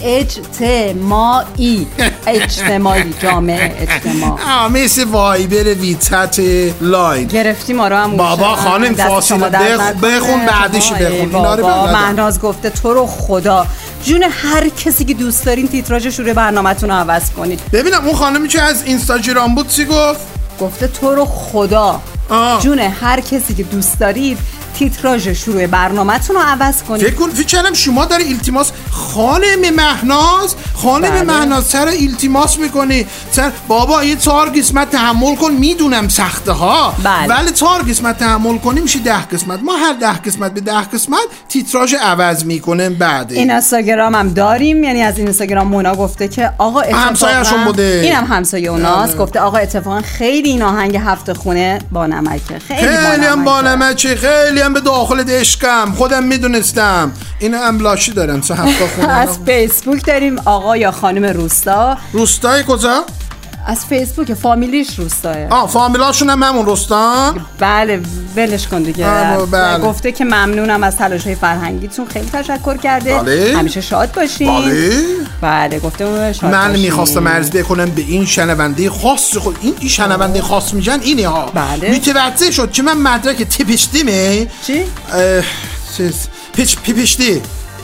اجتماعی اجتماعی جامعه اجتماع. آه مثل وایبر ویتت لاین گرفتی ما رو هم. بابا خانم فاصله بخ... بخون بعدش بخون اینا رو بگو. مهناز گفته تو رو خدا جون هر کسی که دوست دارین تیتراژش رو برنامه‌تون رو عوض کنید. ببینم اون خانمی که از اینستاگرام بود چی گفت؟ گفته تو رو خدا آه. جون هر کسی که دوست دارید تیتراژ شروع برنامه‌تون رو عوض کنید. فکر کن فکر کردم شما داره التماس خانم مهناز خانم بله. مهناز چرا التماس میکنی؟ چرا بابا یه چهار قسمت تحمل کن، میدونم سخته ها بله. ولی چهار قسمت تحمل کنی میشه ده قسمت. ما هر ده قسمت به ده قسمت تیتراژ عوض میکنیم. بعد این اینستاگرام هم داریم، یعنی از این اینستاگرام مونا گفته که آقا همسایه‌شون بوده، اینم همسایه اوناست. گفته آقا اتفاقا خیلی این آهنگ هفت خونه با نمکه، خیلی, خیلی هم با نمکه، خیلی هم به داخل دشکم خودم میدونستم. این املاشی دارم سه هفته خونه. از فیسبوک داریم آقا یا خانم روستا. روستای کجا؟ از فیسبوک فامیلیش روستاه. آه فامیلاشون هم همون روستا؟ بله ولش کن دیگه. بله. گفته که ممنونم از تلاش‌های فرهنگیتون، خیلی تشکر کرده. بله. همیشه شاد باشین. بله. بله گفته شاد من باشین. میخواستم عرض بکنم به این شنونده خاص خود این این شنونده خاص میگن اینه ها. بله. متوجه شد که من مدرک تپشتیمه. چی؟ چیز پیچ پیپشتی.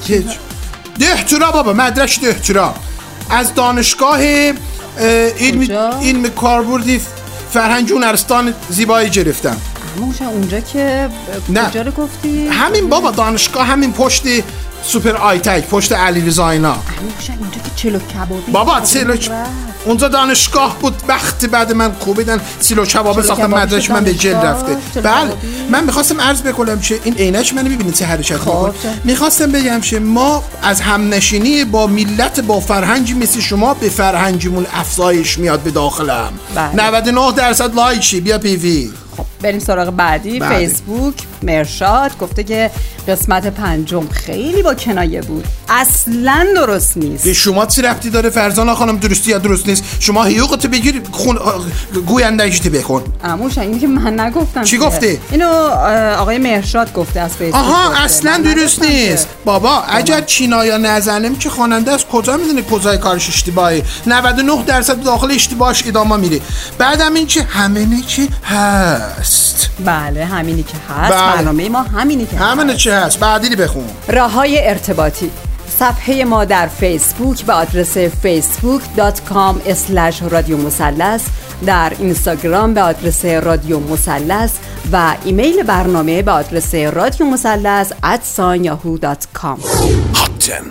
دهترا بابا مدرک دهترا از دانشگاه علم علم کاربردی فرهنگ هنرستان زیبایی گرفتم. همونجا اونجا که کجا رو گفتی؟ همین بابا دانشگاه همین پشت سوپر آیتک پشت علیرضا اینا. همونجا اونجا که چلو کبابی بابا چلو اونجا دانشگاه بود. وقتی بعد من کوبیدن چلو کباب ساختم مدرک من به جل رفته. بله من میخواستم عرض بکنم که این عینک منو میبینید چه حرکت میکنه. میخواستم بگم که ما از همنشینی با ملت با فرهنگی مثل شما به فرهنگمون افزایش میاد به داخلم. نود و نه درصد لایکی بیا پیوی. خب بریم سراغ بعدی. بعدی. فیسبوک مرشاد گفته که قسمت پنجم خیلی با کنایه بود، اصلا درست نیست. به شما چه ربطی داره فرزانه خانم؟ درستی یا درست نیست؟ شما حقوقت بگیر خون گویندگیت بکن. عموش اینی که من نگفتم. چی گفته؟ اینو آقای مرشاد گفته از فیسبوک. آها اصلا درست نیست بابا. اگر چینایا نزنم که خواننده از کجا میدونه کجای کارش اشتباهه؟ نود و نه درصد داخل اشتباهش ادامه میره. بعدم این که همینه که هست. بله همینی که هست. بله. برنامه ما همینی که همینه هست. چه هست؟ بعدی بخون. راههای ارتباطی صفحه ما در فیسبوک به آدرس فیسبوک دات کام اسلش رادیو مثلث، در اینستاگرام به آدرس رادیو مثلث و ایمیل برنامه به آدرس رادیو مثلث ات یاهو دات کام. هاتن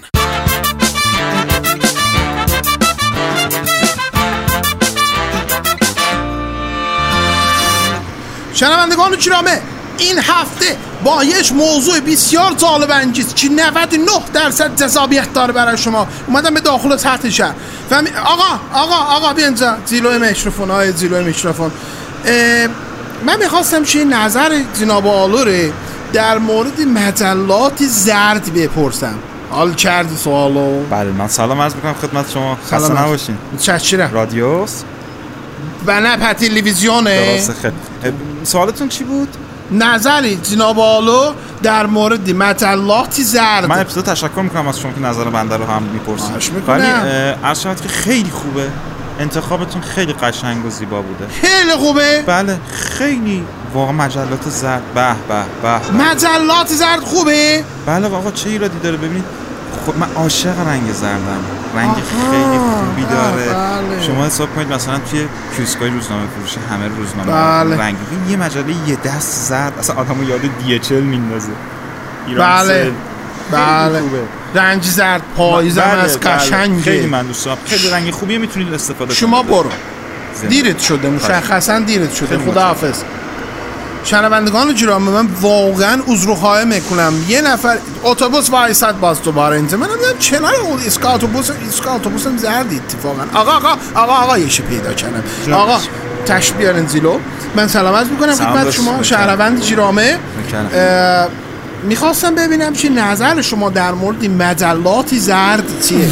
شنوندگان گرامی، این هفته با یک موضوع بسیار جالب انگیز که نود و نه درصد جذابیت داره برای شما اومدم به داخل سطح شهر. فهمی آقا آقا آقا بیا اینجا زیلوی میکروفون. های زیلوی میکروفون من میخواستم چه نظر جناب آلوره در مورد مجلات زرد بپرسم. حال کردی سوالو؟ بله من سلام عرض میکنم خدمت شما. خسته نباشین. چشیره رادیوس بنا پر تلویزیونه. درسته. خیلی سوالتون چی بود؟ نظری جناب آلو در مورد مجلات زرد. من ابتدا تشکر میکنم از شما که نظر بنده رو هم میپرسید. ولی عرض شود که خیلی خوبه، انتخابتون خیلی قشنگ و زیبا بوده. خیلی خوبه؟ بله خیلی واقعا مجلات زرد به به به. مجلات زرد خوبه؟ بله آقا چه ایرادی داره؟ ببینید خب من عاشق رنگ زردم، رنگ خیلی خوبی داره. بله. شما حساب کنید مثلا توی کیوسکای روزنامه فروشی همه روزنامه بله. رنگی، یه مجله یه دست زرد اصلا آدمو یاد دی اچ ال میندازه. بله بله رنگ زرد پاییزم از قشنگه، خیلی من دوست دارم، خیلی رنگ خوبیه، میتونید استفاده کنید. شما برو دیرت شده، مشخصا دیرت شده. خداحافظ. شنوندگان گرامی، من واقعا عذرخواهی میکنم. یه نفر اتوبوس وایساد باز دوباره اینجا، منم دیدم کنار اون ایستگاه اتوبوس، ایستگاه اتوبوسم زرد اتفاقا. آقا آقا آقا آقا یه چی پیدا کردم. آقا تشریف بیارین زیلو. من سلام عرض میکنم خدمت شما شهروند گرامی. میخواستم ببینم چی نظر شما در مورد مجلات زرد چیه؟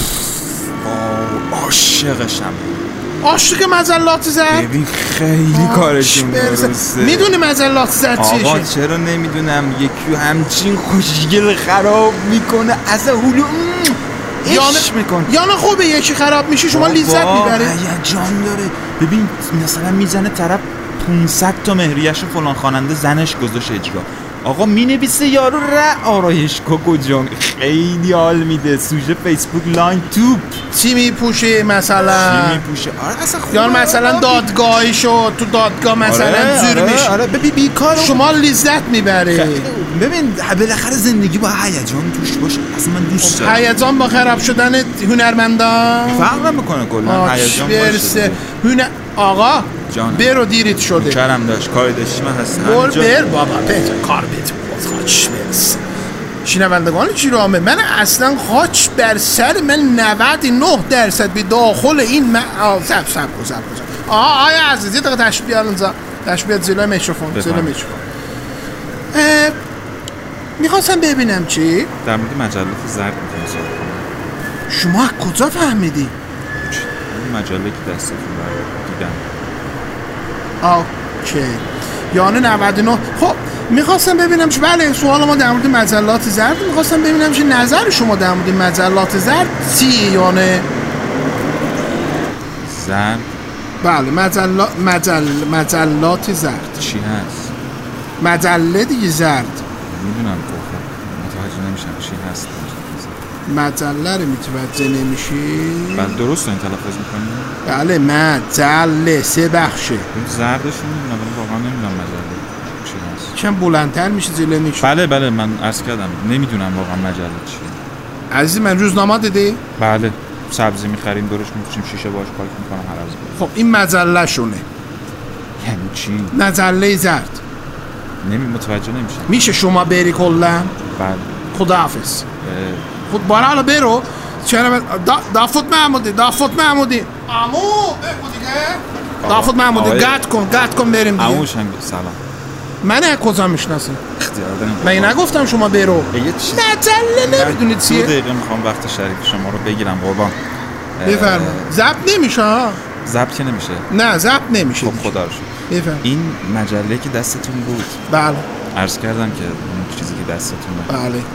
عاشقشم. عاشق مجلات زرد؟ ببین خیلی کارشون درسته. میدونی مجلات زرد چیه؟ آقا چرا نمیدونم، یکی همچین خوشگل خراب میکنه از هلو عشق میکنه. یا نه خوبه یکی خراب میشه شما لذت میبره. هیجان داره. ببین مثلا میزنه طرف پانصد تا مهریه‌شو فلان خواننده زنش گذاشت اجرا. آقا مینویسه یارو ر آرایشگاه کجا، خیلی حال میده. سوژه فیسبوک لاین توپ چی میپوشه مثلا؟ چی میپوشه؟ آره اصلا خوبه. یا مثلا دادگاهیشو تو دادگاه مثلا آره جرمش. آره آره ببین بیکار شما لذت میبره. ببین بالاخره زندگی با هیجان توش باشه. اصلا من دوست دارم هیجان با خراب شدن هنرمندان فرق نمیکنه، کلا هیجان باشه. هنر آقا جانم. برو دیرت شده. کرم داشت کار داشتی من هستم. بر بر بابا پیت کار بیت بود خاچ برس. شنوندگان گرامی، من اصلا خاچ بر سر من نود و نه درصد به داخل این م... آه سب سب سب سب آه آیا عزیزی دقیقه تشبیه بیار اونجا، تشبیه بیار زیلای میکروفون، زیلای میکروفون. میخواستم ببینم چی؟ در مورد مجلات زرد می‌خواستم. شما کجا فهمیدی؟ این مجله که دستتون رو دیدم. اوکی. یعنی نود و نه. خب میخواستم ببینم چه، بله سوال ما در مورد مجلات زرد، میخواستم ببینم چه نظر شما در مورد مجلات زرد چیه؟ یعنی زرد؟ بله مجلات مجل مجلات زرد چی هست؟ مجله دیگه زرد. میدونم که متوجه نمیشم چی هست. مجله رو متوجه نمیشی؟ بله درست این تلفظ میکنی؟ بله مجله سه بخشه. این زردش نمیدونم، ولی واقعا نمیدونم مجله چی هست. چند بلندتر میشه زیله میشه. بله بله من عرض کردم نمیدونم واقعا مجله چیه. عزیز من روزنامه دیدی؟ بله سبزی میخریم درش میفروشیم شیشه باش پاک میکنم هر از. خب این مجله شونه. یعنی چی؟ مجله زرد. نمی متوجه نمیشه. میشه شما بری کلا؟ بله. خداحافظ. خود بارا حالا برو. چرا دا دافوت محمودی دافوت محمودی عمو بگو دیگه. دافوت محمودی گات کن گات کن بریم دیگه. عمو شنگ سلام. من از کجا میشناسی؟ اختیار دارم. من نگفتم شما برو. مجله نمیدونید چیه؟ دو دقیقه میخوام وقت شریف شما رو بگیرم قربان. بفرما. ضبط نمیشه ها؟ ضبط که نمیشه. نه ضبط نمیشه. خب خدا رو شکر. بفرما. این مجله که دستتون بود. بله. عرض کردم که اون چیزی که دستتونه. بله.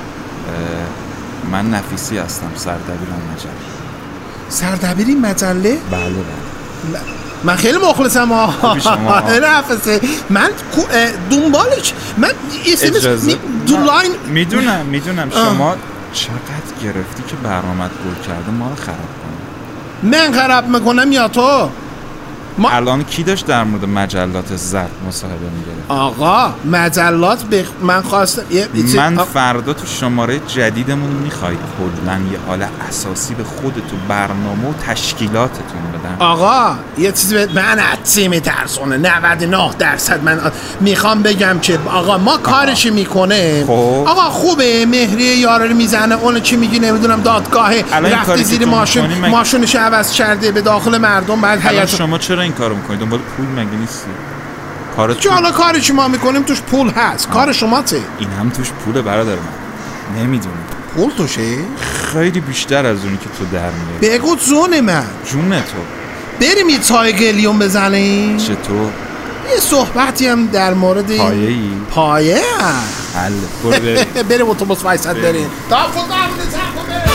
من نفیسی هستم، سردبیر اون مجله. سردبیر این مجله؟ بله بله. من خیلی مخلصم ها. نفسه من دنبالش من اسمش دو لاین میدونم میدونم شما چقدر گرفتی که برنامه‌ت گل کرده ما رو خراب کنی. من خراب میکنم یا تو؟ ما الان کی داشت در مورد مجلات زرد مصاحبه می‌گرفت؟ آقا مجلات بخ... من خواستم من فردا تو شماره جدیدمون میخوای کلاً یه حال اساسی به خودت و برنامه و تشکیلاتتون بدم. آقا یه چیزی به من عطی میترسونه. نود و نه درصد من میخوام بگم که آقا ما کارش میکنه. خب. آقا خوبه مهریه یارا رو میزنه اون چی میگی نمیدونم دادگاه رفته زیر ماشین مگ... ماشینش عوض کرده به داخل مردم بعد حیات. شما چرا این کارو میکنید؟ دنبال پول مگه نیستی؟ کارت چه حالا کاری که ما میکنیم توش پول هست. آه. کار شما چه؟ این هم توش پوله برادر من. نمیدونی پول توشه؟ خیلی بیشتر از اونی که تو در میاری. بگو جون من. جون تو. بریم یه چای گلیون بزنیم. چطور؟ یه صحبتی هم در مورد پایه ای؟ پایه هم حل برو بریم. بریم اتوبوس وایساد بریم. تا خدا همونه چند بریم.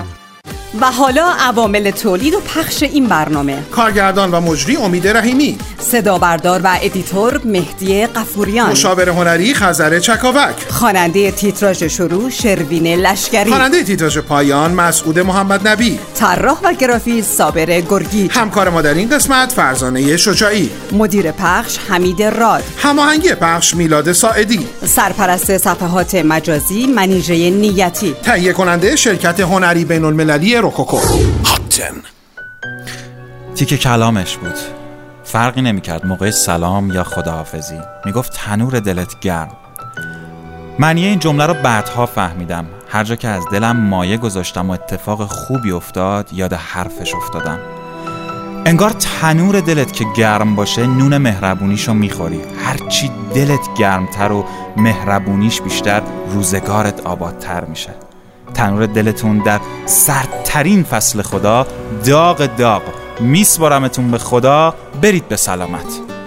و حالا عوامل تولید و پخش این برنامه. کارگردان و مجری امید رحیمی، صدا بردار و ادیتور مهدی قفوریان، مشاور هنری خزر چکاوک، خواننده تیتراژ شروع شروین لشکری، خواننده تیتراژ پایان مسعود محمد نبی، طراح و گرافیست صابر گرگی، همکار ما در این قسمت فرزانه شجاعی، مدیر پخش حمید راد، هماهنگی پخش میلاد ساعدی، سرپرست صفحات مجازی منیژه نیتی، تهیه کننده شرکت هنری بین المللی روکوکو. هاتن تیکه کلامش بود، فرقی نمی‌کرد موقع سلام یا خداحافظی، میگفت تنور دلت گرم. معنی این جمله رو بعدها فهمیدم. هر جا که از دلم مایه گذاشتم و اتفاق خوبی افتاد یاد حرفش افتادم. انگار تنور دلت که گرم باشه نون مهربونیشو میخوری. هرچی دلت گرمتر و مهربونیش بیشتر روزگارت آبادتر میشه. تنور دلتون در سردترین فصل خدا داغ داغ. میسپارمتون به خدا، برید به سلامت.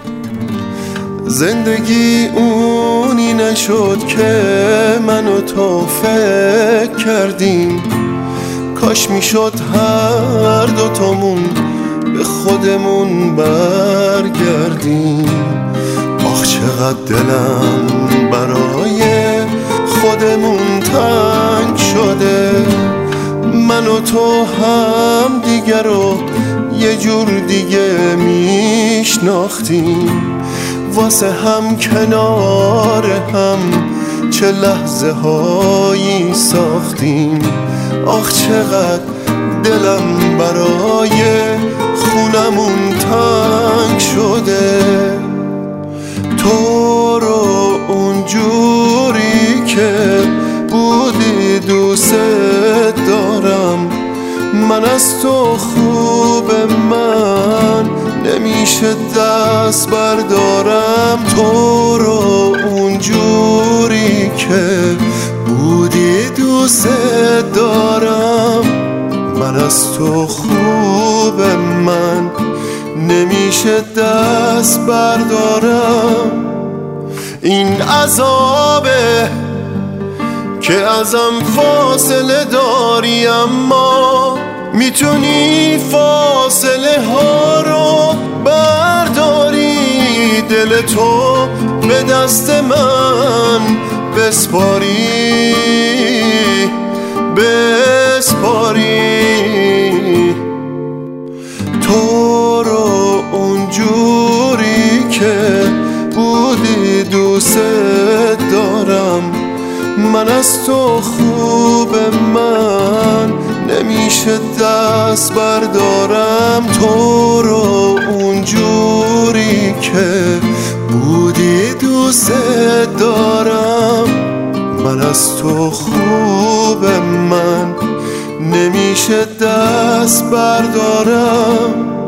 زندگی اونی نشد که من و تو فکر کردیم، کاش میشد هر دوتامون به خودمون برگردیم. آخ چقدر دلم برای خودمون تنگ شده، من و تو هم دیگر رو یه جور دیگه میشناختیم، واسه هم کنار هم چه لحظه هایی ساختیم. آخ چقدر دلم برای خونمون تنگ شده، تو رو اونجوری که بودی دوست دارم، من از تو خوب من نمیشه دست بردارم. تو رو اونجوری که بودی دوست دارم، من از تو خوب من نمیشه دست بردارم. این عذابه که ازم فاصله داری، اما میتونی فاصله ها رو برداری. دل تو به دست من بسپاری بسپاری. تو رو اونجوری که بودی دوست دارم، من از تو خوب من نمیشه دست بردارم. تو رو اونجوری که بودی دوست دارم، من از تو خوب من نمیشه دست بردارم.